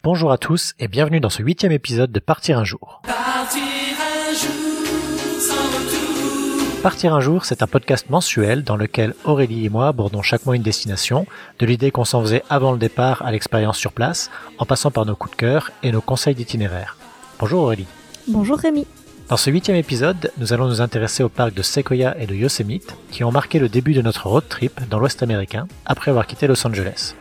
Bonjour à tous et bienvenue dans ce 8e épisode de Partir un jour. Partir un jour, c'est un podcast mensuel dans lequel Aurélie et moi abordons chaque mois une destination, de l'idée qu'on s'en faisait avant le départ à l'expérience sur place, en passant par nos coups de cœur et nos conseils d'itinéraire. Bonjour Aurélie. Bonjour Rémi. Dans ce 8e épisode, nous allons nous intéresser aux parcs de Sequoia et de Yosemite, qui ont marqué le début de notre road trip dans l'Ouest américain, après avoir quitté Los Angeles.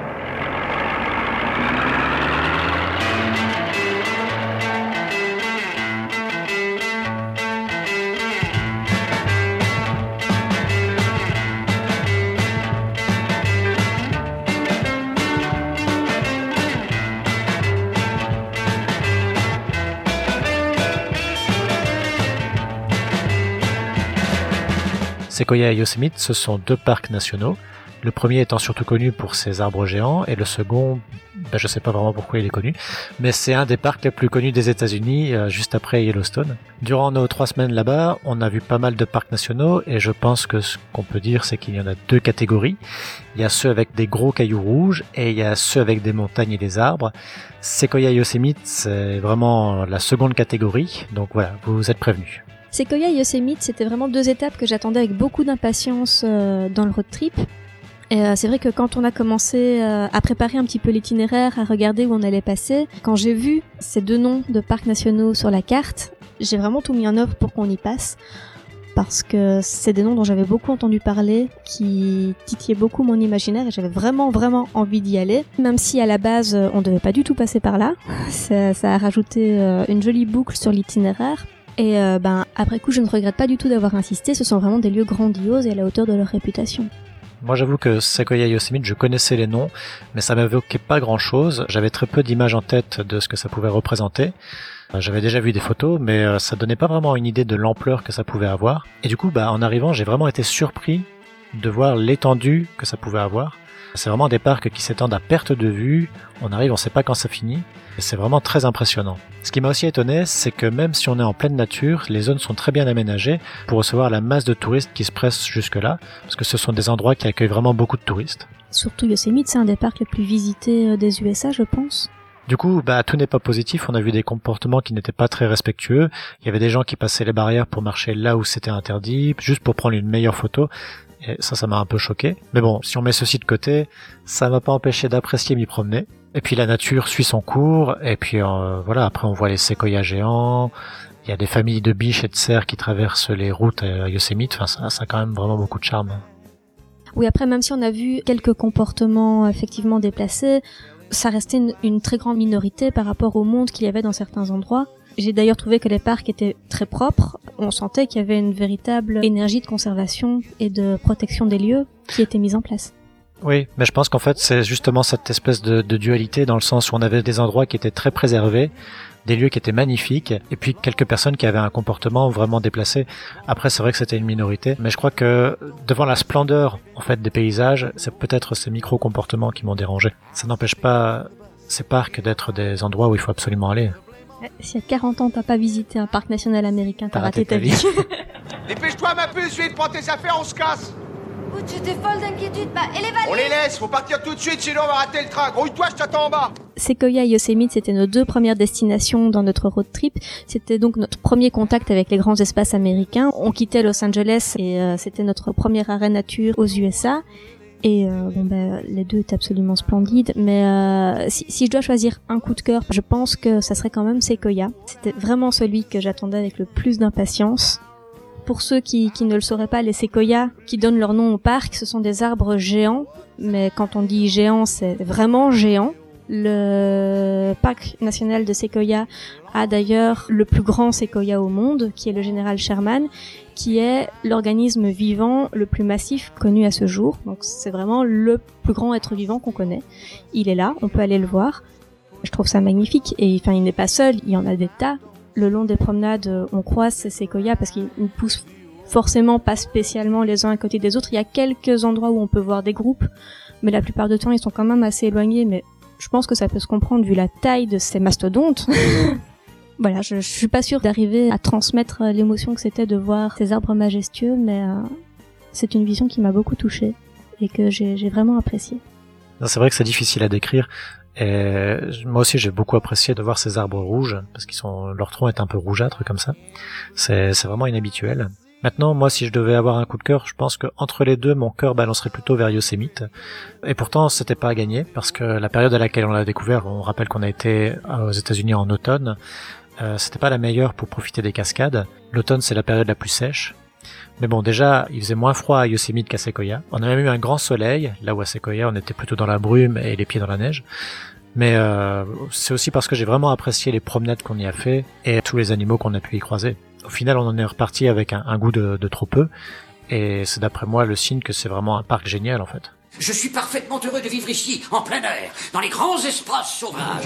Sequoia et Yosemite, ce sont deux parcs nationaux, le premier étant surtout connu pour ses arbres géants, et le second, je sais pas vraiment pourquoi il est connu, mais c'est un des parcs les plus connus des États-Unis, juste après Yellowstone. Durant nos 3 semaines là-bas, on a vu pas mal de parcs nationaux, et je pense que ce qu'on peut dire, c'est qu'il y en a 2 catégories. Il y a ceux avec des gros cailloux rouges, et il y a ceux avec des montagnes et des arbres. Sequoia et Yosemite, c'est vraiment la seconde catégorie, donc voilà, vous êtes prévenus. Sequoia et Yosemite, c'était vraiment 2 étapes que j'attendais avec beaucoup d'impatience dans le road trip. Et c'est vrai que quand on a commencé à préparer un petit peu l'itinéraire, à regarder où on allait passer, quand j'ai vu ces 2 noms de parcs nationaux sur la carte, j'ai vraiment tout mis en œuvre pour qu'on y passe. Parce que c'est des noms dont j'avais beaucoup entendu parler, qui titillaient beaucoup mon imaginaire et j'avais vraiment envie d'y aller. Même si à la base, on devait pas du tout passer par là. Ça a rajouté une jolie boucle sur l'itinéraire. Et après coup, je ne regrette pas du tout d'avoir insisté, ce sont vraiment des lieux grandioses et à la hauteur de leur réputation. Moi j'avoue que Sequoia et Yosemite, je connaissais les noms, mais ça m'évoquait pas grand chose, j'avais très peu d'images en tête de ce que ça pouvait représenter. J'avais déjà vu des photos, mais ça donnait pas vraiment une idée de l'ampleur que ça pouvait avoir. Et du coup, en arrivant, j'ai vraiment été surpris de voir l'étendue que ça pouvait avoir. C'est vraiment des parcs qui s'étendent à perte de vue, on arrive, on sait pas quand ça finit, et c'est vraiment très impressionnant. Ce qui m'a aussi étonné, c'est que même si on est en pleine nature, les zones sont très bien aménagées pour recevoir la masse de touristes qui se pressent jusque-là, parce que ce sont des endroits qui accueillent vraiment beaucoup de touristes. Surtout Yosemite, c'est un des parcs les plus visités des USA, je pense. Du coup, tout n'est pas positif, on a vu des comportements qui n'étaient pas très respectueux, il y avait des gens qui passaient les barrières pour marcher là où c'était interdit, juste pour prendre une meilleure photo. Et ça m'a un peu choqué. Mais bon, si on met ceci de côté, ça m'a pas empêché d'apprécier m'y promener. Et puis la nature suit son cours, et puis voilà, après on voit les séquoias géants, il y a des familles de biches et de cerfs qui traversent les routes à Yosemite, ça a quand même vraiment beaucoup de charme. Oui, après même si on a vu quelques comportements effectivement déplacés, ça restait une très grande minorité par rapport au monde qu'il y avait dans certains endroits. J'ai d'ailleurs trouvé que les parcs étaient très propres. On sentait qu'il y avait une véritable énergie de conservation et de protection des lieux qui était mise en place. Oui, mais je pense qu'en fait, c'est justement cette espèce de dualité dans le sens où on avait des endroits qui étaient très préservés, des lieux qui étaient magnifiques, et puis quelques personnes qui avaient un comportement vraiment déplacé. Après, c'est vrai que c'était une minorité, mais je crois que devant la splendeur, en fait, des paysages, c'est peut-être ces micro-comportements qui m'ont dérangé. Ça n'empêche pas ces parcs d'être des endroits où il faut absolument aller. Si à 40 ans t'as pas visité un parc national américain, t'as raté ta vie. Dépêche-toi ma puce, vite, prends tes affaires, on se casse. Oh, tu t'es folle d'inquiétude, et les valises? On les laisse, faut partir tout de suite, sinon on va rater le train. Grouille-toi, je t'attends en bas. Sequoia et Yosemite, c'était nos 2 premières destinations dans notre road trip. C'était donc notre premier contact avec les grands espaces américains. On quittait Los Angeles et c'était notre premier arrêt nature aux USA. Et les 2 étaient absolument splendides, mais si je dois choisir un coup de cœur, je pense que ça serait quand même Sequoia. C'était vraiment celui que j'attendais avec le plus d'impatience. Pour ceux qui ne le sauraient pas, les séquoias qui donnent leur nom au parc, ce sont des arbres géants, mais quand on dit géant, c'est vraiment géant. Le parc national de Sequoia a d'ailleurs le plus grand séquoia au monde, qui est le général Sherman, qui est l'organisme vivant le plus massif connu à ce jour. Donc c'est vraiment le plus grand être vivant qu'on connaît. Il est là, on peut aller le voir. Je trouve ça magnifique. Et il n'est pas seul, il y en a des tas. Le long des promenades, on croise ces séquoias parce qu'ils ne poussent forcément pas spécialement les uns à côté des autres. Il y a quelques endroits où on peut voir des groupes, mais la plupart du temps, ils sont quand même assez éloignés. Mais je pense que ça peut se comprendre vu la taille de ces mastodontes. Voilà, je suis pas sûre d'arriver à transmettre l'émotion que c'était de voir ces arbres majestueux, mais c'est une vision qui m'a beaucoup touchée et que j'ai vraiment appréciée. C'est vrai que c'est difficile à décrire. Et moi aussi, j'ai beaucoup apprécié de voir ces arbres rouges, parce leur tronc est un peu rougeâtre comme ça. C'est vraiment inhabituel. Maintenant, moi, si je devais avoir un coup de cœur, je pense que entre les deux, mon cœur balancerait plutôt vers Yosemite. Et pourtant, c'était pas à gagner, parce que la période à laquelle on l'a découvert, on rappelle qu'on a été aux États-Unis en automne, c'était pas la meilleure pour profiter des cascades. L'automne, c'est la période la plus sèche. Mais bon, déjà, il faisait moins froid à Yosemite qu'à Sequoia. On a même eu un grand soleil, là où à Sequoia, on était plutôt dans la brume et les pieds dans la neige. Mais c'est aussi parce que j'ai vraiment apprécié les promenades qu'on y a fait et tous les animaux qu'on a pu y croiser. Au final, on en est reparti avec un goût de trop peu, et c'est d'après moi le signe que c'est vraiment un parc génial en fait. Je suis parfaitement heureux de vivre ici, en plein air, dans les grands espaces sauvages.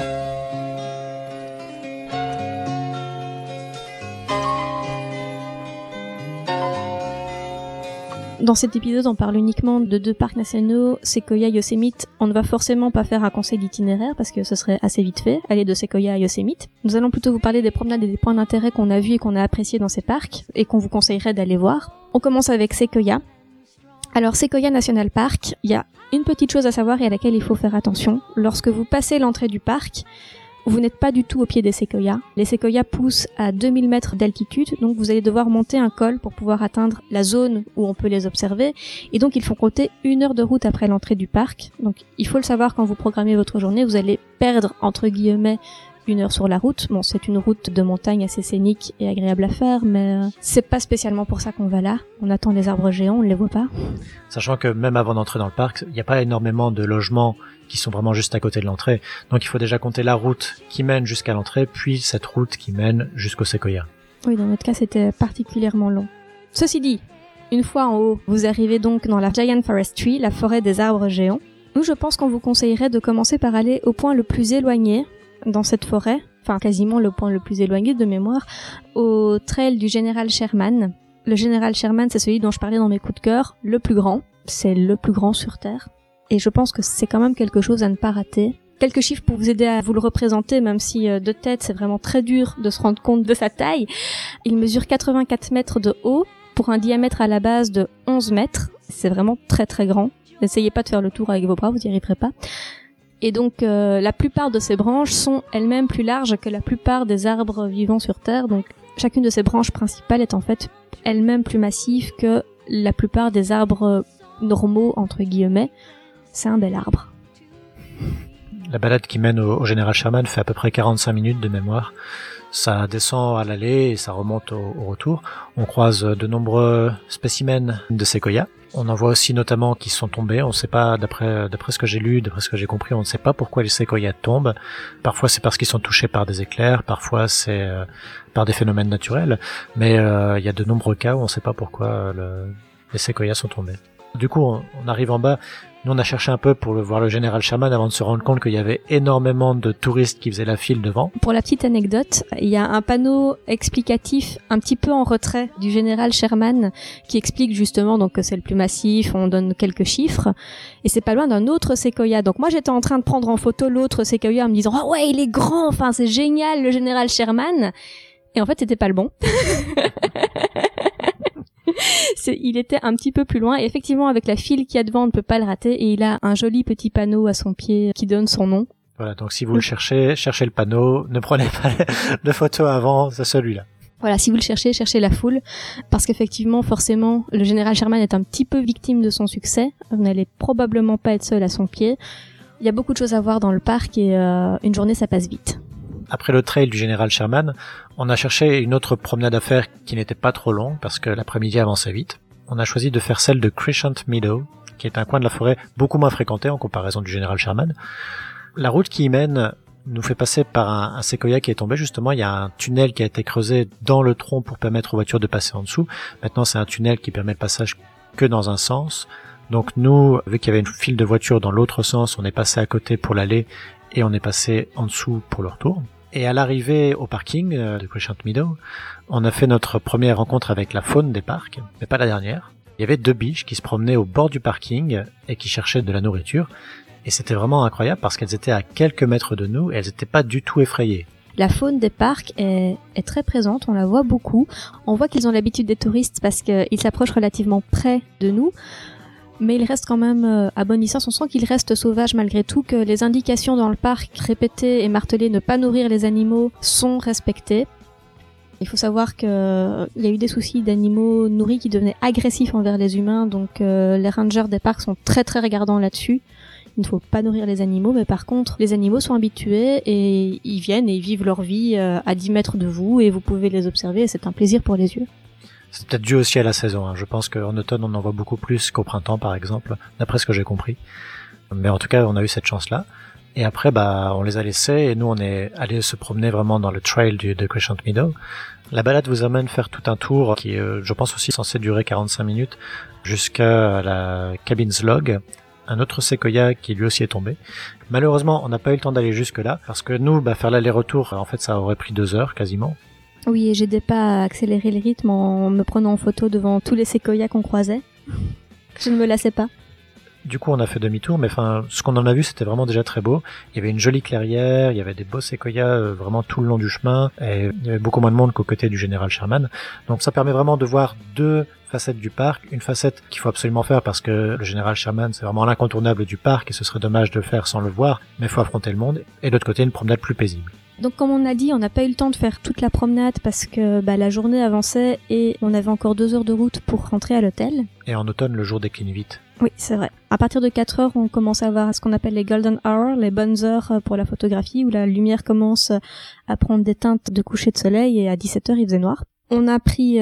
Dans cet épisode, on parle uniquement de 2 parcs nationaux, Sequoia et Yosemite. On ne va forcément pas faire un conseil d'itinéraire parce que ce serait assez vite fait, aller de Sequoia à Yosemite. Nous allons plutôt vous parler des promenades et des points d'intérêt qu'on a vus et qu'on a appréciés dans ces parcs et qu'on vous conseillerait d'aller voir. On commence avec Sequoia. Alors Sequoia National Park, il y a une petite chose à savoir et à laquelle il faut faire attention. Lorsque vous passez l'entrée du parc, vous n'êtes pas du tout au pied des séquoias. Les séquoias poussent à 2000 mètres d'altitude, donc vous allez devoir monter un col pour pouvoir atteindre la zone où on peut les observer. Et donc il faut compter 1 heure de route après l'entrée du parc. Donc il faut le savoir quand vous programmez votre journée, vous allez perdre entre guillemets 1 heure sur la route. Bon, c'est une route de montagne assez scénique et agréable à faire, mais c'est pas spécialement pour ça qu'on va là. On attend les arbres géants, on ne les voit pas. Sachant que même avant d'entrer dans le parc, il n'y a pas énormément de logements qui sont vraiment juste à côté de l'entrée. Donc il faut déjà compter la route qui mène jusqu'à l'entrée, puis cette route qui mène jusqu'au séquoia. Oui, dans notre cas, c'était particulièrement long. Ceci dit, une fois en haut, vous arrivez donc dans la Giant Forest Tree, la forêt des arbres géants. Nous, je pense qu'on vous conseillerait de commencer par aller au point le plus éloigné dans cette forêt, enfin quasiment le point le plus éloigné de mémoire, au trail du général Sherman. Le général Sherman, c'est celui dont je parlais dans mes coups de cœur, le plus grand. C'est le plus grand sur Terre. Et je pense que c'est quand même quelque chose à ne pas rater. Quelques chiffres pour vous aider à vous le représenter, même si de tête c'est vraiment très dur de se rendre compte de sa taille. Il mesure 84 mètres de haut pour un diamètre à la base de 11 mètres. C'est vraiment très très grand. N'essayez pas de faire le tour avec vos bras, vous n'y arriverez pas. Et donc la plupart de ces branches sont elles-mêmes plus larges que la plupart des arbres vivants sur Terre. Donc chacune de ces branches principales est en fait elle-même plus massive que la plupart des arbres normaux, entre guillemets. C'est un bel arbre. La balade qui mène au général Sherman fait à peu près 45 minutes de mémoire. Ça descend à l'aller et ça remonte au retour. On croise de nombreux spécimens de séquoia. On en voit aussi notamment qui sont tombés. On ne sait pas, d'après ce que j'ai lu, d'après ce que j'ai compris, on ne sait pas pourquoi les séquoias tombent. Parfois c'est parce qu'ils sont touchés par des éclairs, parfois c'est par des phénomènes naturels. Mais il y a de nombreux cas où on ne sait pas pourquoi les séquoias sont tombés. Du coup, on arrive en bas. Nous, on a cherché un peu pour voir le général Sherman avant de se rendre compte qu'il y avait énormément de touristes qui faisaient la file devant. Pour la petite anecdote, il y a un panneau explicatif un petit peu en retrait du général Sherman qui explique justement donc que c'est le plus massif, on donne quelques chiffres, et c'est pas loin d'un autre séquoia. Donc moi, j'étais en train de prendre en photo l'autre séquoia en me disant « Ah ouais, il est grand, enfin c'est génial le général Sherman !» Et en fait, c'était pas le bon. Il était un petit peu plus loin et effectivement avec la file qu'il y a devant on ne peut pas le rater et il a un joli petit panneau à son pied qui donne son nom. Voilà, donc si vous le cherchez le panneau, ne prenez pas de photos avant, c'est celui-là. Voilà, si vous le cherchez la foule, parce qu'effectivement, forcément, le général Sherman est un petit peu victime de son succès, vous n'allez probablement pas être seul à son pied. Il y a beaucoup de choses à voir dans le parc et une journée ça passe vite. Après le trail du général Sherman, on a cherché une autre promenade à faire qui n'était pas trop longue parce que l'après-midi avançait vite. On a choisi de faire celle de Crescent Meadow, qui est un coin de la forêt beaucoup moins fréquenté en comparaison du général Sherman. La route qui y mène nous fait passer par un séquoia qui est tombé. Justement, il y a un tunnel qui a été creusé dans le tronc pour permettre aux voitures de passer en dessous. Maintenant, c'est un tunnel qui permet le passage que dans un sens. Donc nous, vu qu'il y avait une file de voitures dans l'autre sens, on est passé à côté pour l'aller et on est passé en dessous pour le retour. Et à l'arrivée au parking de Crescent Meadow, on a fait notre première rencontre avec la faune des parcs, mais pas la dernière. Il y avait 2 biches qui se promenaient au bord du parking et qui cherchaient de la nourriture. Et c'était vraiment incroyable parce qu'elles étaient à quelques mètres de nous et elles n'étaient pas du tout effrayées. La faune des parcs est très présente, on la voit beaucoup. On voit qu'ils ont l'habitude des touristes parce qu'ils s'approchent relativement près de nous. Mais il reste quand même à bonne distance. On sent qu'il reste sauvage malgré tout, que les indications dans le parc répétées et martelées ne pas nourrir les animaux sont respectées. Il faut savoir qu'il y a eu des soucis d'animaux nourris qui devenaient agressifs envers les humains, donc les rangers des parcs sont très très regardants là-dessus. Il ne faut pas nourrir les animaux, mais par contre, les animaux sont habitués et ils viennent et ils vivent leur vie à 10 mètres de vous et vous pouvez les observer et c'est un plaisir pour les yeux. C'est peut-être dû aussi à la saison. Hein. Je pense qu'en automne, on en voit beaucoup plus qu'au printemps, par exemple, d'après ce que j'ai compris. Mais en tout cas, on a eu cette chance-là. Et après, on les a laissés et nous, on est allés se promener vraiment dans le trail de Crescent Meadow. La balade vous amène faire tout un tour qui est, je pense aussi, censé durer 45 minutes jusqu'à la Cabins Log, un autre séquoia qui lui aussi est tombé. Malheureusement, on n'a pas eu le temps d'aller jusque-là parce que nous, faire l'aller-retour, en fait, ça aurait pris 2 heures quasiment. Oui, et j'aidais pas à accélérer le rythme en me prenant en photo devant tous les séquoias qu'on croisait. Je ne me lassais pas. Du coup, on a fait demi-tour, mais ce qu'on en a vu, c'était vraiment déjà très beau. Il y avait une jolie clairière, il y avait des beaux séquoias vraiment tout le long du chemin, et il y avait beaucoup moins de monde qu'aux côtés du général Sherman. Donc ça permet vraiment de voir 2 facettes du parc. Une facette qu'il faut absolument faire parce que le général Sherman, c'est vraiment l'incontournable du parc, et ce serait dommage de le faire sans le voir, mais il faut affronter le monde. Et de l'autre côté, une promenade plus paisible. Donc comme on a dit, on n'a pas eu le temps de faire toute la promenade parce que la journée avançait et on avait encore 2 heures de route pour rentrer à l'hôtel. Et en automne, le jour décline vite. Oui, c'est vrai. À partir de 4 heures, on commence à avoir ce qu'on appelle les golden hours, les bonnes heures pour la photographie, où la lumière commence à prendre des teintes de coucher de soleil et à 17 heures, il faisait noir. On a pris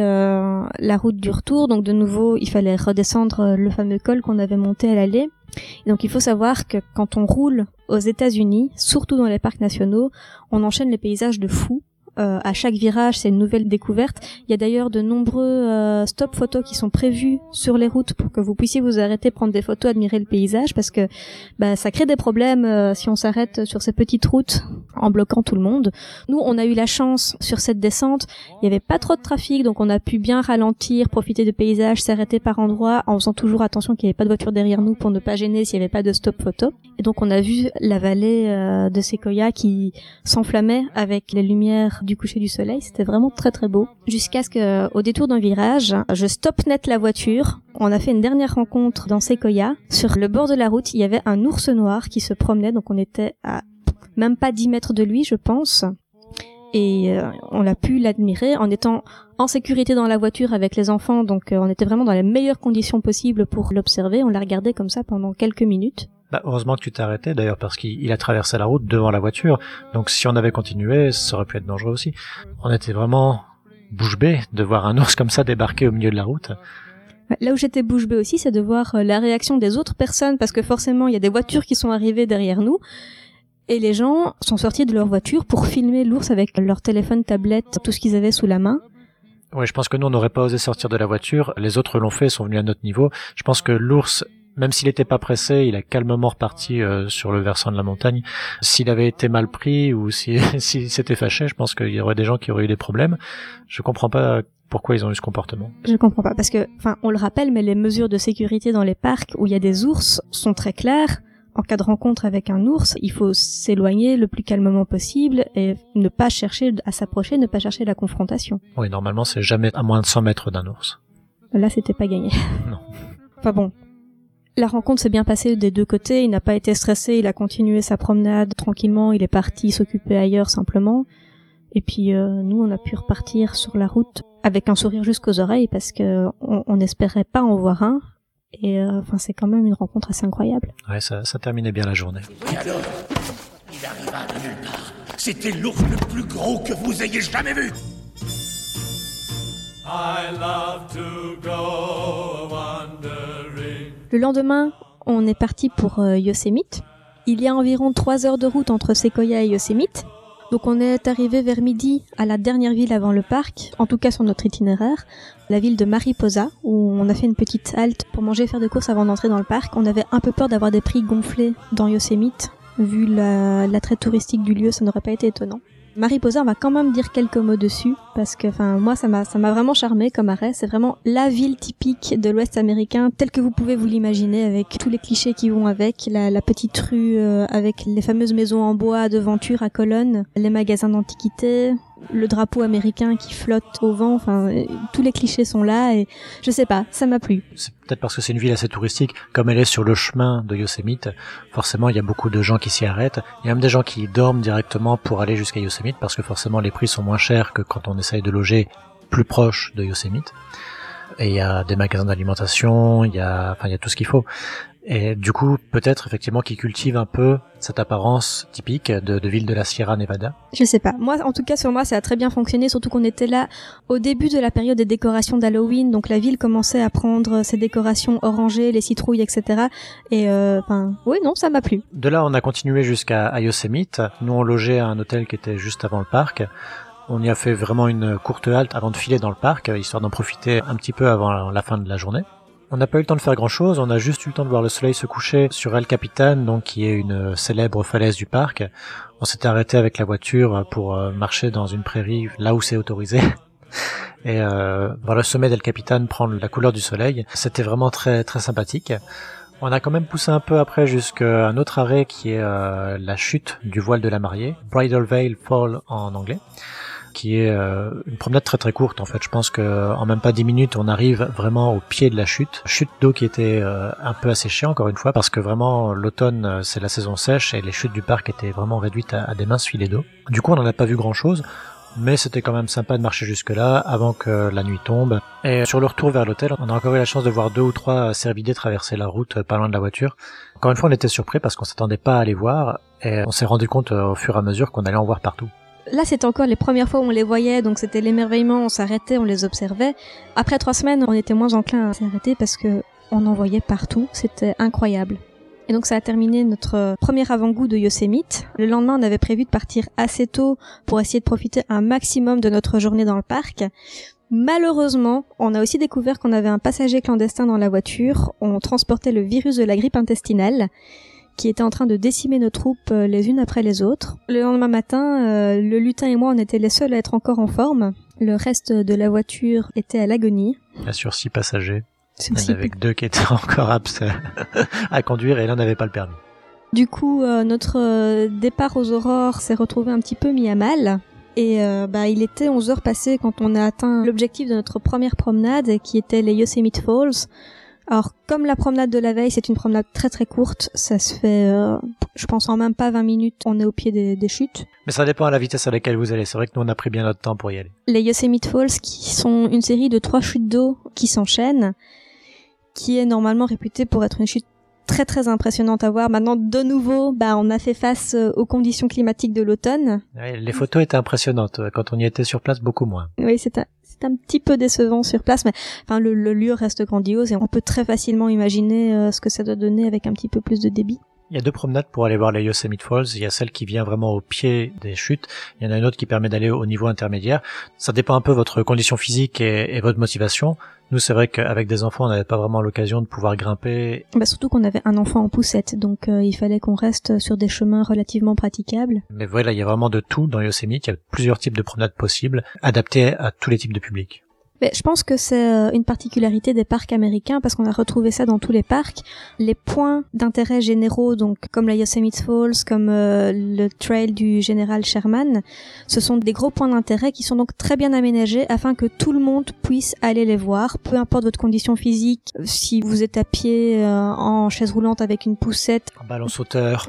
la route du retour, donc de nouveau, il fallait redescendre le fameux col qu'on avait monté à l'aller. Et donc il faut savoir que quand on roule aux États-Unis, surtout dans les parcs nationaux, on enchaîne les paysages de fou. À chaque virage, c'est une nouvelle découverte. Il y a d'ailleurs de nombreux stop photos qui sont prévus sur les routes pour que vous puissiez vous arrêter, prendre des photos, admirer le paysage, parce que ça crée des problèmes si on s'arrête sur ces petites routes en bloquant tout le monde. Nous, on a eu la chance sur cette descente, il n'y avait pas trop de trafic, donc on a pu bien ralentir, profiter du paysage, s'arrêter par endroits, en faisant toujours attention qu'il n'y avait pas de voiture derrière nous pour ne pas gêner s'il n'y avait pas de stop photo. Et donc on a vu la vallée de Séquoia qui s'enflammait avec les lumières du coucher du soleil, c'était vraiment très très beau. Jusqu'à ce que, au détour d'un virage, je stoppe net la voiture. On a fait une dernière rencontre dans Séquoia. Sur le bord de la route, il y avait un ours noir qui se promenait, donc on était à même pas 10 mètres de lui, je pense. Et on a pu l'admirer en étant en sécurité dans la voiture avec les enfants, donc on était vraiment dans les meilleures conditions possibles pour l'observer. On l'a regardé comme ça pendant quelques minutes. Heureusement que tu t'es arrêté d'ailleurs parce qu'il a traversé la route devant la voiture, donc si on avait continué, ça aurait pu être dangereux aussi. On était vraiment bouche bée de voir un ours comme ça débarquer au milieu de la route. Là où j'étais bouche bée aussi, c'est de voir la réaction des autres personnes, parce que forcément il y a des voitures qui sont arrivées derrière nous, et les gens sont sortis de leur voiture pour filmer l'ours avec leur téléphone, tablette, tout ce qu'ils avaient sous la main. Oui, je pense que nous on n'aurait pas osé sortir de la voiture, les autres l'ont fait, sont venus à notre niveau. Je pense que l'ours, même s'il n'était pas pressé, il a calmement reparti sur le versant de la montagne. S'il avait été mal pris ou s'il s'était fâché, je pense qu'il y aurait des gens qui auraient eu des problèmes. Je comprends pas pourquoi ils ont eu ce comportement. Je comprends pas, parce que, on le rappelle, mais les mesures de sécurité dans les parcs où il y a des ours sont très claires. En cas de rencontre avec un ours, il faut s'éloigner le plus calmement possible et ne pas chercher à s'approcher, ne pas chercher la confrontation. Oui, normalement, c'est jamais à moins de 100 mètres d'un ours. Là, c'était pas gagné. Non. Enfin bon. La rencontre s'est bien passée des 2 côtés, il n'a pas été stressé, il a continué sa promenade tranquillement, il est parti s'occuper ailleurs simplement. Et puis nous, on a pu repartir sur la route avec un sourire jusqu'aux oreilles parce que on n'espérait pas en voir un. Et c'est quand même une rencontre assez incroyable. Ouais, ça terminait bien la journée. Et alors, il arriva de nulle part. C'était l'ours le plus gros que vous ayez jamais vu. I love to go wandering. Le lendemain, on est parti pour Yosemite. Il y a environ 3 heures de route entre Séquoia et Yosemite. Donc on est arrivé vers midi à la dernière ville avant le parc, en tout cas sur notre itinéraire, la ville de Mariposa, où on a fait une petite halte pour manger et faire des courses avant d'entrer dans le parc. On avait un peu peur d'avoir des prix gonflés dans Yosemite. Vu l'attrait touristique du lieu, ça n'aurait pas été étonnant. Mariposa, on va quand même dire quelques mots dessus, parce que moi ça m'a vraiment charmé comme arrêt. C'est vraiment la ville typique de l'Ouest américain, telle que vous pouvez vous l'imaginer, avec tous les clichés qui vont avec, la petite rue avec les fameuses maisons en bois, devanture à colonnes, les magasins d'antiquités, le drapeau américain qui flotte au vent, enfin tous les clichés sont là et je sais pas, ça m'a plu. C'est peut-être parce que c'est une ville assez touristique, comme elle est sur le chemin de Yosemite, forcément il y a beaucoup de gens qui s'y arrêtent, il y a même des gens qui dorment directement pour aller jusqu'à Yosemite parce que forcément les prix sont moins chers que quand on essaye de loger plus proche de Yosemite. Et il y a des magasins d'alimentation, il y a tout ce qu'il faut. Et du coup, peut-être effectivement qu'ils cultivent un peu cette apparence typique de ville de la Sierra Nevada. Je sais pas. Moi, en tout cas, sur moi, ça a très bien fonctionné, surtout qu'on était là au début de la période des décorations d'Halloween, donc la ville commençait à prendre ses décorations orangées, les citrouilles, etc. Et oui, non, ça m'a plu. De là, on a continué jusqu'à Yosemite. Nous, on logeait à un hôtel qui était juste avant le parc. On y a fait vraiment une courte halte avant de filer dans le parc, histoire d'en profiter un petit peu avant la fin de la journée. On n'a pas eu le temps de faire grand chose, on a juste eu le temps de voir le soleil se coucher sur El Capitan, donc qui est une célèbre falaise du parc. On s'était arrêté avec la voiture pour marcher dans une prairie là où c'est autorisé. Et voir le sommet d'El Capitan prendre la couleur du soleil, c'était vraiment très très sympathique. On a quand même poussé un peu après jusqu'à un autre arrêt qui est la chute du voile de la mariée, Bridal Veil Fall en anglais, qui est une promenade très très courte en fait. Je pense que en même pas 10 minutes on arrive vraiment au pied de la chute d'eau qui était un peu asséchée encore une fois parce que vraiment l'automne c'est la saison sèche et les chutes du parc étaient vraiment réduites à des minces filets d'eau. Du coup on n'en a pas vu grand chose, mais c'était quand même sympa de marcher jusque là avant que la nuit tombe. Et sur le retour vers l'hôtel, on a encore eu la chance de voir 2 ou 3 cervidés traverser la route pas loin de la voiture. Encore une fois on était surpris parce qu'on s'attendait pas à les voir et on s'est rendu compte au fur et à mesure qu'on allait en voir partout. Là, c'était encore les premières fois où on les voyait, donc c'était l'émerveillement, on s'arrêtait, on les observait. Après 3 semaines, on était moins enclin à s'arrêter parce que on en voyait partout, c'était incroyable. Et donc ça a terminé notre premier avant-goût de Yosemite. Le lendemain, on avait prévu de partir assez tôt pour essayer de profiter un maximum de notre journée dans le parc. Malheureusement, on a aussi découvert qu'on avait un passager clandestin dans la voiture. On transportait le virus de la grippe intestinale, qui était en train de décimer nos troupes les unes après les autres. Le lendemain matin, le lutin et moi, on était les seuls à être encore en forme. Le reste de la voiture était à l'agonie. Bien sûr, 6 passagers. Il y en avait 2 qui étaient encore aptes à conduire et l'un n'avait pas le permis. Du coup, notre départ aux aurores s'est retrouvé un petit peu mis à mal. Et il était 11 heures passées quand on a atteint l'objectif de notre première promenade, qui était les Yosemite Falls. Alors, comme la promenade de la veille, c'est une promenade très très courte, ça se fait, je pense, en même pas 20 minutes, on est au pied des chutes. Mais ça dépend à la vitesse à laquelle vous allez. C'est vrai que nous, on a pris bien notre temps pour y aller. Les Yosemite Falls, qui sont une série de 3 chutes d'eau qui s'enchaînent, qui est normalement réputée pour être une chute très très impressionnante à voir. Maintenant, de nouveau, on a fait face aux conditions climatiques de l'automne. Ouais, les photos étaient impressionnantes. Quand on y était sur place, beaucoup moins. Oui, c'est un petit peu décevant sur place, mais le lieu reste grandiose et on peut très facilement imaginer ce que ça doit donner avec un petit peu plus de débit. Il y a 2 promenades pour aller voir les Yosemite Falls. Il y a celle qui vient vraiment au pied des chutes. Il y en a une autre qui permet d'aller au niveau intermédiaire. Ça dépend un peu de votre condition physique et votre motivation. Nous, c'est vrai qu'avec des enfants, on n'avait pas vraiment l'occasion de pouvoir grimper. Surtout qu'on avait un enfant en poussette, donc il fallait qu'on reste sur des chemins relativement praticables. Mais voilà, il y a vraiment de tout dans Yosemite. Il y a plusieurs types de promenades possibles, adaptés à tous les types de publics. Mais je pense que c'est une particularité des parcs américains parce qu'on a retrouvé ça dans tous les parcs. Les points d'intérêt généraux, donc comme la Yosemite Falls, comme le trail du général Sherman, ce sont des gros points d'intérêt qui sont donc très bien aménagés afin que tout le monde puisse aller les voir, peu importe votre condition physique, si vous êtes à pied, en chaise roulante avec une poussette, en ballon sauteur.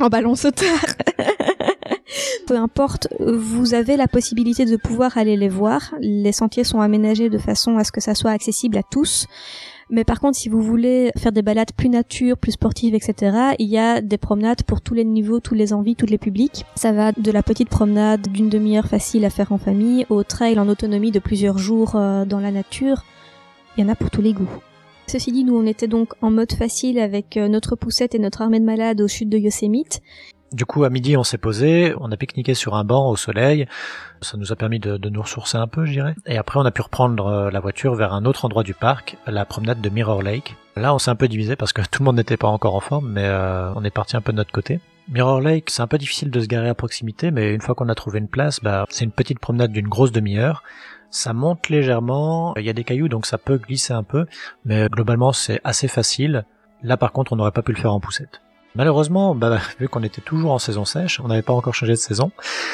Peu importe, vous avez la possibilité de pouvoir aller les voir. Les sentiers sont aménagés de façon à ce que ça soit accessible à tous. Mais par contre, si vous voulez faire des balades plus nature, plus sportives, etc., il y a des promenades pour tous les niveaux, tous les envies, tous les publics. Ça va de la petite promenade d'une demi-heure facile à faire en famille, au trail en autonomie de plusieurs jours dans la nature. Il y en a pour tous les goûts. Ceci dit, nous on était donc en mode facile avec notre poussette et notre armée de malades aux chutes de Yosemite. Du coup, à midi, on s'est posé, on a pique-niqué sur un banc au soleil. Ça nous a permis de nous ressourcer un peu, je dirais. Et après, on a pu reprendre la voiture vers un autre endroit du parc, la promenade de Mirror Lake. Là, on s'est un peu divisé parce que tout le monde n'était pas encore en forme, mais on est parti un peu de notre côté. Mirror Lake, c'est un peu difficile de se garer à proximité, mais une fois qu'on a trouvé une place, c'est une petite promenade d'une grosse demi-heure. Ça monte légèrement, il y a des cailloux, donc ça peut glisser un peu, mais globalement, c'est assez facile. Là, par contre, on n'aurait pas pu le faire en poussette. Malheureusement, vu qu'on était toujours en saison sèche, on n'avait pas encore changé de saison,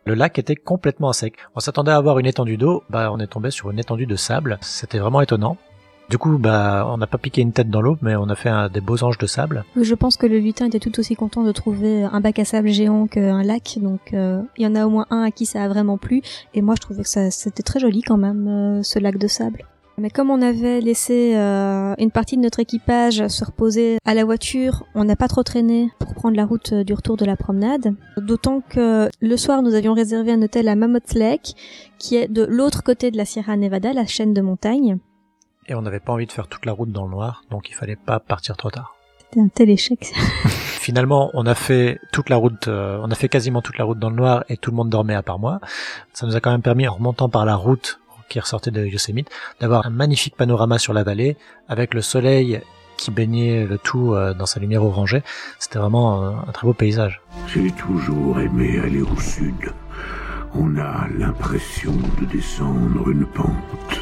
Le lac était complètement à sec. On s'attendait à avoir une étendue d'eau, on est tombé sur une étendue de sable. C'était vraiment étonnant. Du coup, on n'a pas piqué une tête dans l'eau, mais on a fait des beaux anges de sable. Je pense que le lutin était tout aussi content de trouver un bac à sable géant qu'un lac, donc il y en a au moins un à qui ça a vraiment plu, et moi je trouvais que c'était très joli quand même, ce lac de sable. Mais comme on avait laissé une partie de notre équipage se reposer à la voiture, on n'a pas trop traîné pour prendre la route du retour de la promenade. D'autant que le soir, nous avions réservé un hôtel à Mammoth Lake, qui est de l'autre côté de la Sierra Nevada, la chaîne de montagnes. Et on n'avait pas envie de faire toute la route dans le noir, donc il fallait pas partir trop tard. C'était un tel échec. Finalement, on a fait toute la route, on a fait quasiment toute la route dans le noir et tout le monde dormait à part moi. Ça nous a quand même permis, en remontant par la route qui ressortait de Yosemite, d'avoir un magnifique panorama sur la vallée avec le soleil qui baignait le tout dans sa lumière orangée. C'était vraiment un très beau paysage. J'ai toujours aimé aller au sud. On a l'impression de descendre une pente.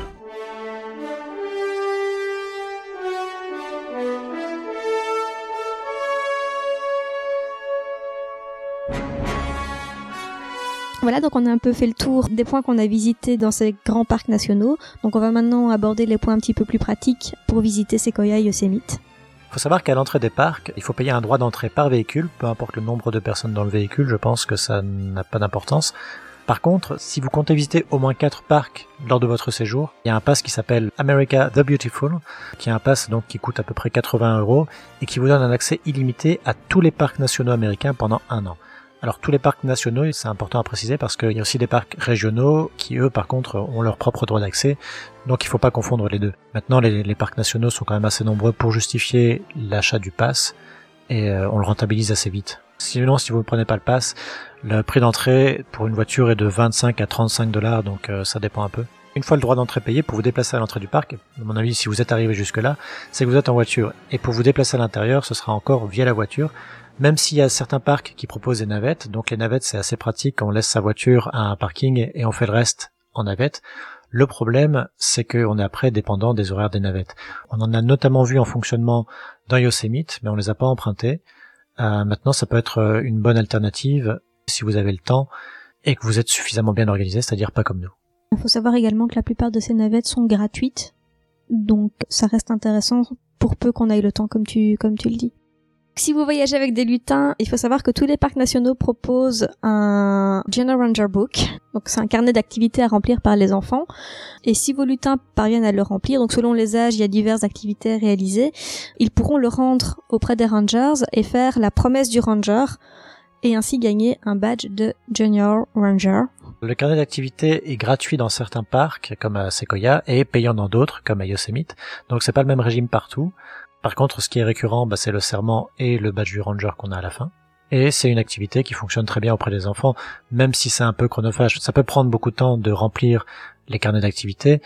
Voilà, donc on a un peu fait le tour des points qu'on a visités dans ces grands parcs nationaux. Donc on va maintenant aborder les points un petit peu plus pratiques pour visiter Sequoia et Yosemite. Il faut savoir qu'à l'entrée des parcs, il faut payer un droit d'entrée par véhicule, peu importe le nombre de personnes dans le véhicule, je pense que ça n'a pas d'importance. Par contre, si vous comptez visiter au moins 4 parcs lors de votre séjour, il y a un pass qui s'appelle America the Beautiful, qui est un pass donc qui coûte à peu près 80 € et qui vous donne un accès illimité à tous les parcs nationaux américains pendant 1 an. Alors tous les parcs nationaux, c'est important à préciser parce qu'il y a aussi des parcs régionaux qui eux par contre ont leur propre droit d'accès, donc il faut pas confondre les deux. Maintenant les parcs nationaux sont quand même assez nombreux pour justifier l'achat du pass et on le rentabilise assez vite. Sinon si vous ne prenez pas le pass, le prix d'entrée pour une voiture est de 25 à 35 $, donc ça dépend un peu. Une fois le droit d'entrée payé, pour vous déplacer à l'entrée du parc, à mon avis si vous êtes arrivé jusque là, c'est que vous êtes en voiture, et pour vous déplacer à l'intérieur, ce sera encore via la voiture. Même s'il y a certains parcs qui proposent des navettes, donc les navettes c'est assez pratique, on laisse sa voiture à un parking et on fait le reste en navette. Le problème, c'est qu'on est après dépendant des horaires des navettes. On en a notamment vu en fonctionnement dans Yosemite, mais on les a pas empruntés. Maintenant, ça peut être une bonne alternative si vous avez le temps et que vous êtes suffisamment bien organisé, c'est-à-dire pas comme nous. Il faut savoir également que la plupart de ces navettes sont gratuites, donc ça reste intéressant pour peu qu'on aille le temps comme tu le dis. Si vous voyagez avec des lutins, il faut savoir que tous les parcs nationaux proposent un General Ranger Book. Donc c'est un carnet d'activités à remplir par les enfants. Et si vos lutins parviennent à le remplir, donc selon les âges, il y a diverses activités réalisées, ils pourront le rendre auprès des Rangers et faire la promesse du Ranger et ainsi gagner un badge de Junior Ranger. Le carnet d'activités est gratuit dans certains parcs, comme à Sequoia, et payant dans d'autres, comme à Yosemite. Donc c'est pas le même régime partout. Par contre, ce qui est récurrent, c'est le serment et le badge du ranger qu'on a à la fin. Et c'est une activité qui fonctionne très bien auprès des enfants, même si c'est un peu chronophage. Ça peut prendre beaucoup de temps de remplir les carnets d'activités.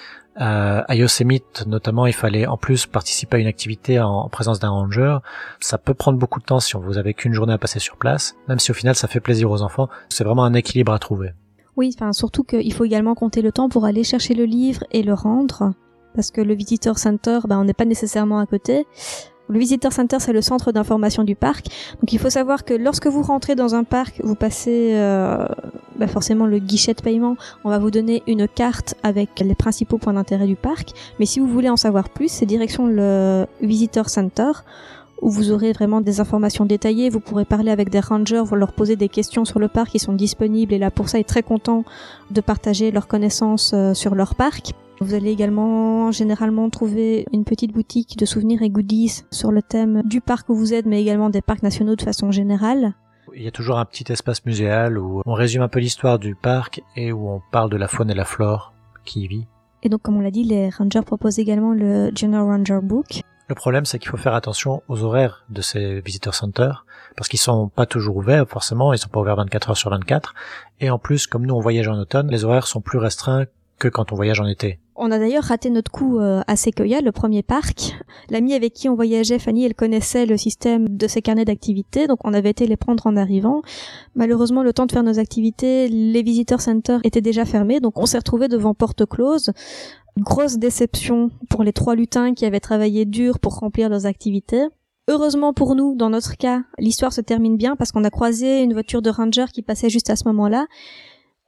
À Yosemite, notamment, il fallait en plus participer à une activité en présence d'un ranger. Ça peut prendre beaucoup de temps si vous avez qu'une journée à passer sur place, même si au final ça fait plaisir aux enfants. C'est vraiment un équilibre à trouver. Oui, surtout qu'il faut également compter le temps pour aller chercher le livre et le rendre. Parce que le Visitor Center, on n'est pas nécessairement à côté. Le Visitor Center, c'est le centre d'information du parc. Donc il faut savoir que lorsque vous rentrez dans un parc, vous passez forcément le guichet de paiement. On va vous donner une carte avec les principaux points d'intérêt du parc. Mais si vous voulez en savoir plus, c'est direction le Visitor Center, où vous aurez vraiment des informations détaillées. Vous pourrez parler avec des rangers, vous leur poser des questions sur le parc, ils sont disponibles et là pour ça, ils sont très contents de partager leurs connaissances sur leur parc. Vous allez également généralement trouver une petite boutique de souvenirs et goodies sur le thème du parc où vous êtes, mais également des parcs nationaux de façon générale. Il y a toujours un petit espace muséal où on résume un peu l'histoire du parc et où on parle de la faune et la flore qui y vit. Et donc, comme on l'a dit, les rangers proposent également le General Ranger Book. Le problème, c'est qu'il faut faire attention aux horaires de ces visitor centers, parce qu'ils sont pas toujours ouverts, forcément, ils sont pas ouverts 24 heures sur 24. Et en plus, comme nous on voyage en automne, les horaires sont plus restreints que quand on voyage en été. On a d'ailleurs raté notre coup à Sequoia, le premier parc. L'amie avec qui on voyageait, Fanny, elle connaissait le système de ces carnets d'activités, donc on avait été les prendre en arrivant. Malheureusement, le temps de faire nos activités, les visitor centers étaient déjà fermés, donc on s'est retrouvés devant porte close. Grosse déception pour les 3 lutins qui avaient travaillé dur pour remplir leurs activités. Heureusement pour nous, dans notre cas, l'histoire se termine bien parce qu'on a croisé une voiture de ranger qui passait juste à ce moment-là.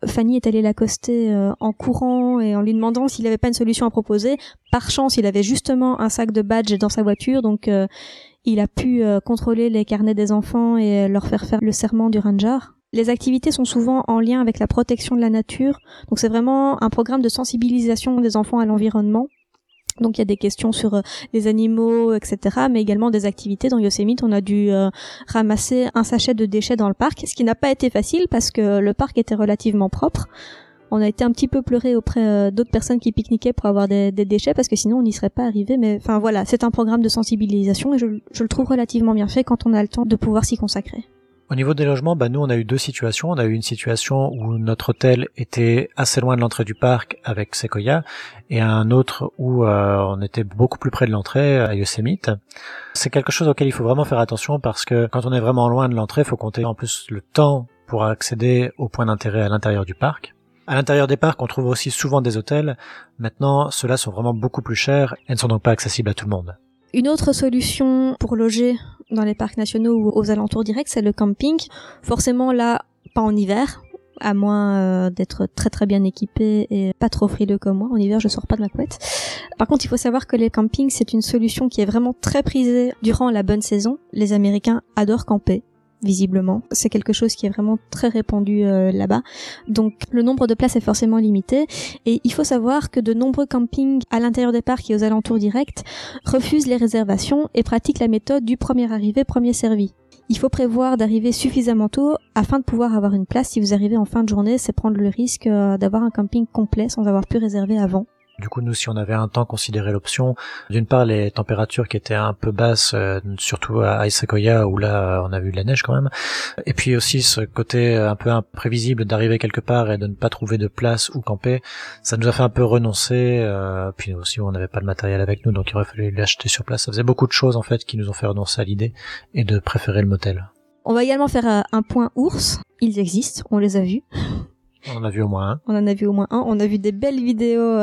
Fanny est allée l'accoster en courant et en lui demandant s'il avait pas une solution à proposer. Par chance, il avait justement un sac de badges dans sa voiture, donc il a pu contrôler les carnets des enfants et leur faire faire le serment du ranger. Les activités sont souvent en lien avec la protection de la nature, donc c'est vraiment un programme de sensibilisation des enfants à l'environnement. Donc il y a des questions sur les animaux, etc., mais également des activités. Dans Yosemite, on a dû ramasser un sachet de déchets dans le parc, ce qui n'a pas été facile parce que le parc était relativement propre. On a été un petit peu pleuré auprès d'autres personnes qui pique-niquaient pour avoir des déchets, parce que sinon on n'y serait pas arrivé. Mais enfin voilà, c'est un programme de sensibilisation et je le trouve relativement bien fait quand on a le temps de pouvoir s'y consacrer. Au niveau des logements, nous on a eu deux situations. On a eu une situation où notre hôtel était assez loin de l'entrée du parc avec Sequoia, et un autre où on était beaucoup plus près de l'entrée à Yosemite. C'est quelque chose auquel il faut vraiment faire attention, parce que quand on est vraiment loin de l'entrée, il faut compter en plus le temps pour accéder aux points d'intérêt à l'intérieur du parc. À l'intérieur des parcs, on trouve aussi souvent des hôtels. Maintenant, ceux-là sont vraiment beaucoup plus chers et ne sont donc pas accessibles à tout le monde. Une autre solution pour loger dans les parcs nationaux ou aux alentours directs, c'est le camping. Forcément là, pas en hiver, à moins d'être très très bien équipé et pas trop frileux comme moi. En hiver, je sors pas de ma couette. Par contre, il faut savoir que les campings, c'est une solution qui est vraiment très prisée durant la bonne saison. Les Américains adorent camper, visiblement. C'est quelque chose qui est vraiment très répandu là-bas. Donc le nombre de places est forcément limité. Et il faut savoir que de nombreux campings à l'intérieur des parcs et aux alentours directs refusent les réservations et pratiquent la méthode du premier arrivé, premier servi. Il faut prévoir d'arriver suffisamment tôt afin de pouvoir avoir une place. Si vous arrivez en fin de journée, c'est prendre le risque d'avoir un camping complet sans avoir pu réserver avant. Du coup, nous, si on avait un temps considéré l'option, d'une part, les températures qui étaient un peu basses, surtout à Sequoia, où là, on a vu de la neige quand même. Et puis aussi, ce côté un peu imprévisible d'arriver quelque part et de ne pas trouver de place où camper, ça nous a fait un peu renoncer. Puis aussi, on n'avait pas de matériel avec nous, donc il aurait fallu l'acheter sur place. Ça faisait beaucoup de choses, en fait, qui nous ont fait renoncer à l'idée et de préférer le motel. On va également faire un point ours. Ils existent, on les a vus. On en a vu au moins un. On en a vu au moins un. On a vu des belles vidéos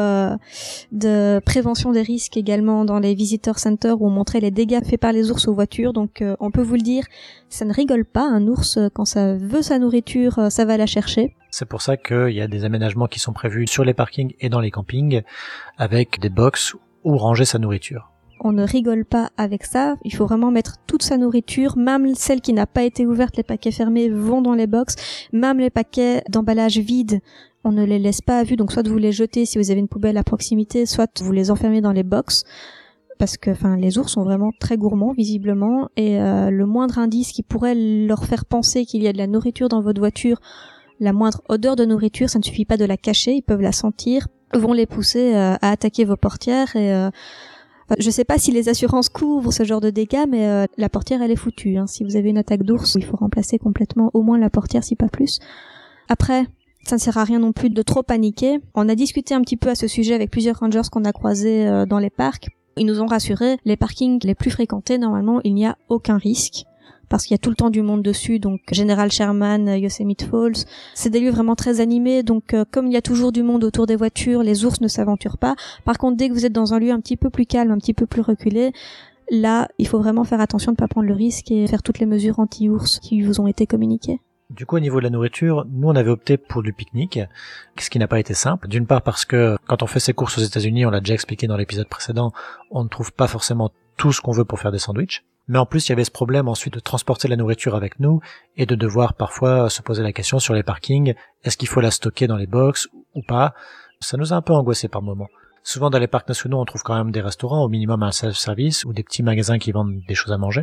de prévention des risques également dans les visitor centers où on montrait les dégâts faits par les ours aux voitures. Donc on peut vous le dire, ça ne rigole pas. Un ours, quand ça veut sa nourriture, ça va la chercher. C'est pour ça qu'il y a des aménagements qui sont prévus sur les parkings et dans les campings avec des box où ranger sa nourriture. On ne rigole pas avec ça, il faut vraiment mettre toute sa nourriture, même celle qui n'a pas été ouverte, les paquets fermés vont dans les box, même les paquets d'emballage vides, on ne les laisse pas à vue, donc soit vous les jetez si vous avez une poubelle à proximité, soit vous les enfermez dans les box, parce que les ours sont vraiment très gourmands visiblement, et le moindre indice qui pourrait leur faire penser qu'il y a de la nourriture dans votre voiture, la moindre odeur de nourriture, ça ne suffit pas de la cacher, ils peuvent la sentir, vont les pousser à attaquer vos portières et... Je sais pas si les assurances couvrent ce genre de dégâts, mais la portière, elle est foutue. Si vous avez une attaque d'ours, il faut remplacer complètement au moins la portière, si pas plus. Après, ça ne sert à rien non plus de trop paniquer. On a discuté un petit peu à ce sujet avec plusieurs rangers qu'on a croisés dans les parcs. Ils nous ont rassurés, les parkings les plus fréquentés, normalement, il n'y a aucun risque. Parce qu'il y a tout le temps du monde dessus, donc General Sherman, Yosemite Falls. C'est des lieux vraiment très animés, donc comme il y a toujours du monde autour des voitures, les ours ne s'aventurent pas. Par contre, dès que vous êtes dans un lieu un petit peu plus calme, un petit peu plus reculé, là, il faut vraiment faire attention de ne pas prendre le risque et faire toutes les mesures anti-ours qui vous ont été communiquées. Du coup, au niveau de la nourriture, nous, on avait opté pour du pique-nique, ce qui n'a pas été simple. D'une part parce que quand on fait ses courses aux États-Unis, on l'a déjà expliqué dans l'épisode précédent, on ne trouve pas forcément tout ce qu'on veut pour faire des sandwichs. Mais en plus, il y avait ce problème ensuite de transporter la nourriture avec nous et de devoir parfois se poser la question sur les parkings, est-ce qu'il faut la stocker dans les box ou pas? Ça nous a un peu angoissé par moments. Souvent dans les parcs nationaux, on trouve quand même des restaurants, au minimum un self-service ou des petits magasins qui vendent des choses à manger.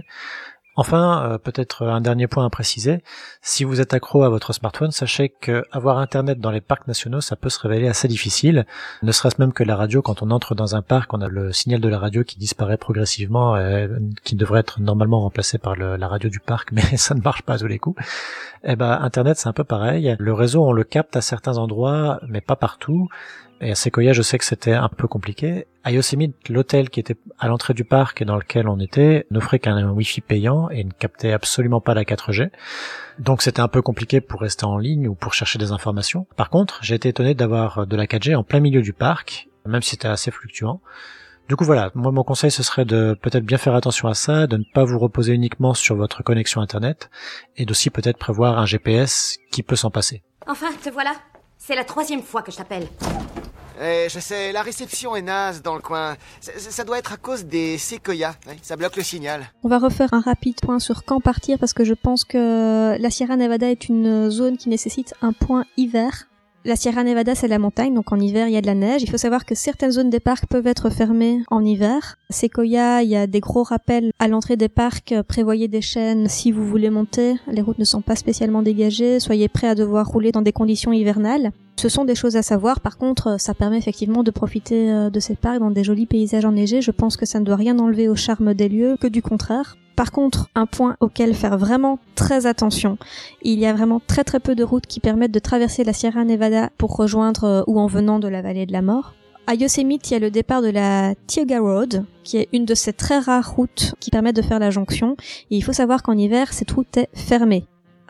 Enfin, peut-être un dernier point à préciser, si vous êtes accro à votre smartphone, sachez que avoir Internet dans les parcs nationaux, ça peut se révéler assez difficile, ne serait-ce même que la radio, quand on entre dans un parc, on a le signal de la radio qui disparaît progressivement, qui devrait être normalement remplacé par la radio du parc, mais ça ne marche pas à tous les coups. Internet, c'est un peu pareil. Le réseau, on le capte à certains endroits, mais pas partout. Et à Sequoia, je sais que c'était un peu compliqué. À Yosemite, l'hôtel qui était à l'entrée du parc et dans lequel on était n'offrait qu'un Wi-Fi payant et ne captait absolument pas la 4G. Donc c'était un peu compliqué pour rester en ligne ou pour chercher des informations. Par contre, j'ai été étonné d'avoir de la 4G en plein milieu du parc, même si c'était assez fluctuant. Du coup voilà, moi mon conseil ce serait de peut-être bien faire attention à ça, de ne pas vous reposer uniquement sur votre connexion internet et d'aussi peut-être prévoir un GPS qui peut s'en passer. Enfin, te voilà. C'est la 3e fois que je t'appelle. Je sais, la réception est naze dans le coin. Ça doit être à cause des séquoias. Ouais, ça bloque le signal. On va refaire un rapide point sur quand partir parce que je pense que la Sierra Nevada est une zone qui nécessite un point hiver. La Sierra Nevada, c'est la montagne, donc en hiver, il y a de la neige. Il faut savoir que certaines zones des parcs peuvent être fermées en hiver. Sequoia, il y a des gros rappels à l'entrée des parcs. Prévoyez des chaînes si vous voulez monter. Les routes ne sont pas spécialement dégagées. Soyez prêts à devoir rouler dans des conditions hivernales. Ce sont des choses à savoir. Par contre, ça permet effectivement de profiter de ces parcs dans des jolis paysages enneigés. Je pense que ça ne doit rien enlever au charme des lieux, que du contraire. Par contre, un point auquel faire vraiment très attention, il y a vraiment très très peu de routes qui permettent de traverser la Sierra Nevada pour rejoindre ou en venant de la vallée de la mort. À Yosemite, il y a le départ de la Tioga Road, qui est une de ces très rares routes qui permettent de faire la jonction. Et il faut savoir qu'en hiver, cette route est fermée.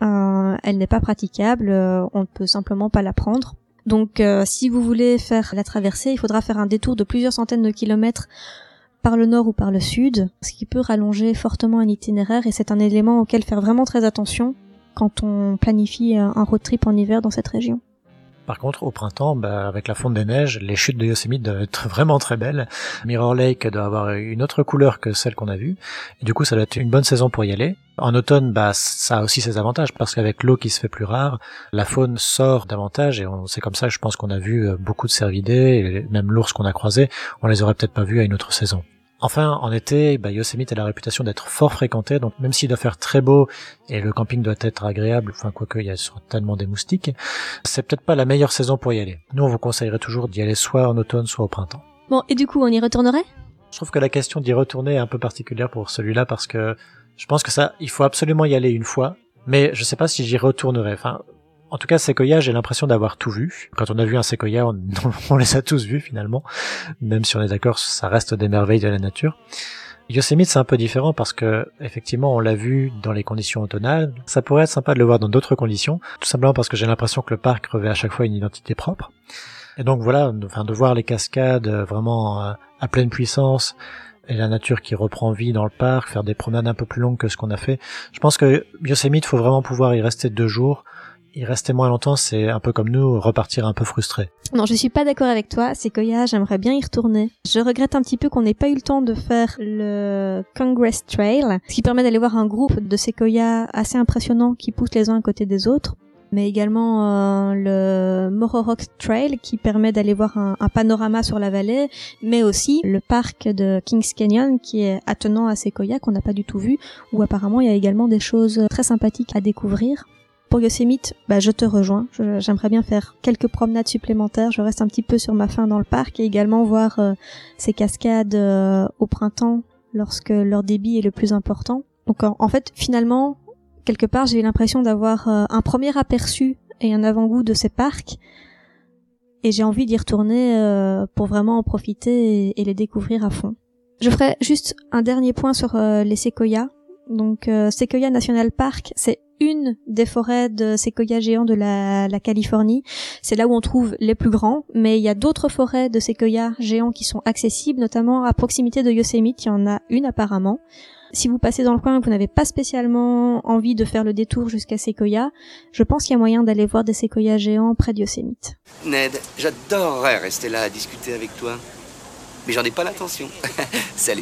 Elle n'est pas praticable, on ne peut simplement pas la prendre. Donc si vous voulez faire la traversée, il faudra faire un détour de plusieurs centaines de kilomètres par le nord ou par le sud, ce qui peut rallonger fortement un itinéraire et c'est un élément auquel faire vraiment très attention quand on planifie un road trip en hiver dans cette région. Par contre, au printemps, avec la fonte des neiges, les chutes de Yosemite doivent être vraiment très belles. Mirror Lake doit avoir une autre couleur que celle qu'on a vue. Et du coup, ça doit être une bonne saison pour y aller. En automne, ça a aussi ses avantages parce qu'avec l'eau qui se fait plus rare, la faune sort davantage et c'est comme ça, je pense qu'on a vu beaucoup de cervidés et même l'ours qu'on a croisé, on les aurait peut-être pas vus à une autre saison. Enfin, en été, Yosemite a la réputation d'être fort fréquenté, donc même s'il doit faire très beau et le camping doit être agréable, quoique il y a certainement des moustiques, c'est peut-être pas la meilleure saison pour y aller. Nous, on vous conseillerait toujours d'y aller soit en automne, soit au printemps. Bon, et du coup, on y retournerait ? Je trouve que la question d'y retourner est un peu particulière pour celui-là parce que je pense que il faut absolument y aller une fois, mais je sais pas si j'y retournerai. En tout cas, Sequoia, j'ai l'impression d'avoir tout vu. Quand on a vu un Sequoia, on les a tous vus finalement. Même si on est d'accord, ça reste des merveilles de la nature. Yosemite, c'est un peu différent parce que, effectivement, on l'a vu dans les conditions automnales. Ça pourrait être sympa de le voir dans d'autres conditions. Tout simplement parce que j'ai l'impression que le parc revêt à chaque fois une identité propre. Et donc voilà, de voir les cascades vraiment à pleine puissance et la nature qui reprend vie dans le parc, faire des promenades un peu plus longues que ce qu'on a fait. Je pense que Yosemite, faut vraiment pouvoir y rester 2 jours. Y rester moins longtemps, c'est un peu comme nous, repartir un peu frustré. Non, je suis pas d'accord avec toi. Sequoia, j'aimerais bien y retourner. Je regrette un petit peu qu'on n'ait pas eu le temps de faire le Congress Trail, ce qui permet d'aller voir un groupe de séquoias assez impressionnants qui poussent les uns à côté des autres, mais également le Mororock Trail qui permet d'aller voir un panorama sur la vallée, mais aussi le parc de Kings Canyon qui est attenant à Sequoia qu'on n'a pas du tout vu, où apparemment il y a également des choses très sympathiques à découvrir. Pour Yosemite, je te rejoins. J'aimerais bien faire quelques promenades supplémentaires. Je reste un petit peu sur ma faim dans le parc et également voir ces cascades au printemps lorsque leur débit est le plus important. Donc en fait, finalement, quelque part, j'ai eu l'impression d'avoir un premier aperçu et un avant-goût de ces parcs. Et j'ai envie d'y retourner pour vraiment en profiter et les découvrir à fond. Je ferai juste un dernier point sur les séquoias. Donc Sequoia National Park, c'est une des forêts de séquoias géants de la Californie. C'est là où on trouve les plus grands, mais il y a d'autres forêts de séquoias géants qui sont accessibles, notamment à proximité de Yosemite. Il y en a une apparemment. Si vous passez dans le coin et que vous n'avez pas spécialement envie de faire le détour jusqu'à Sequoia, je pense qu'il y a moyen d'aller voir des séquoias géants près de Yosemite. Ned, j'adorerais rester là à discuter avec toi, mais j'en ai pas l'intention. Salut.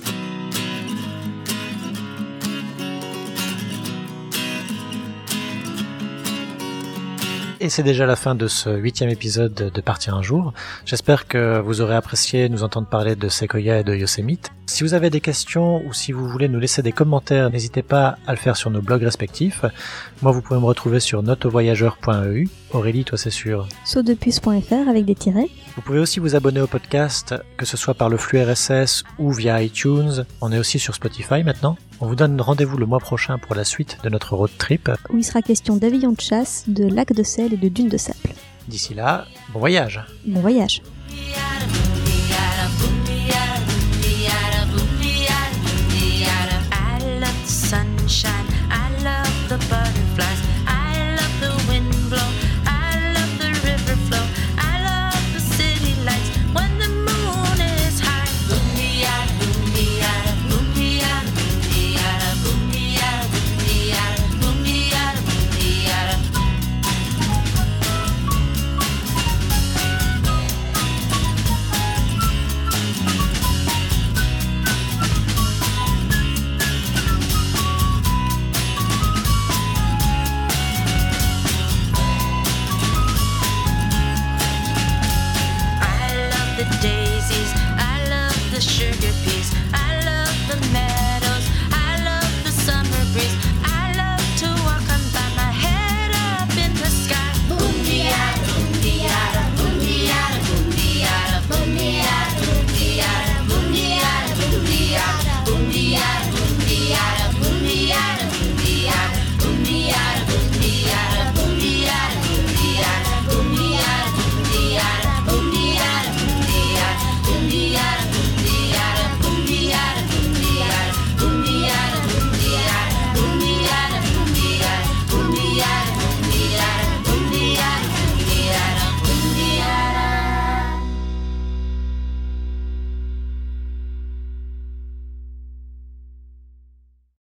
Et c'est déjà la fin de ce 8e épisode de Partir un jour. J'espère que vous aurez apprécié nous entendre parler de Sequoia et de Yosemite. Si vous avez des questions ou si vous voulez nous laisser des commentaires, n'hésitez pas à le faire sur nos blogs respectifs. Moi, vous pouvez me retrouver sur notevoyageur.eu. Aurélie, toi c'est sur sautdepuce.fr avec des tirets. Vous pouvez aussi vous abonner au podcast, que ce soit par le flux RSS ou via iTunes. On est aussi sur Spotify maintenant. On vous donne rendez-vous le mois prochain pour la suite de notre road trip, où il sera question d'avions de chasse, de lacs de sel et de dunes de sable. D'ici là, bon voyage. Bon voyage.